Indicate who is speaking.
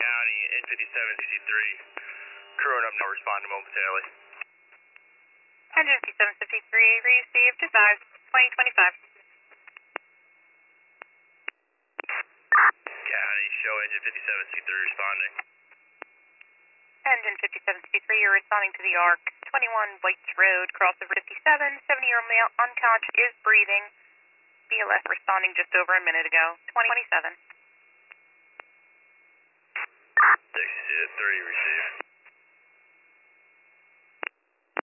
Speaker 1: County, N5763. Crewing up now, responding momentarily.
Speaker 2: Engine 5753, received, advise 2025.
Speaker 1: County, show engine 5763 responding.
Speaker 2: Engine 5763, you're responding to the ARC 21 Whites Road, crossover 57, 70-year-old male, unconscious, is breathing. BLS responding just over a minute ago, 2027.
Speaker 1: 63, received.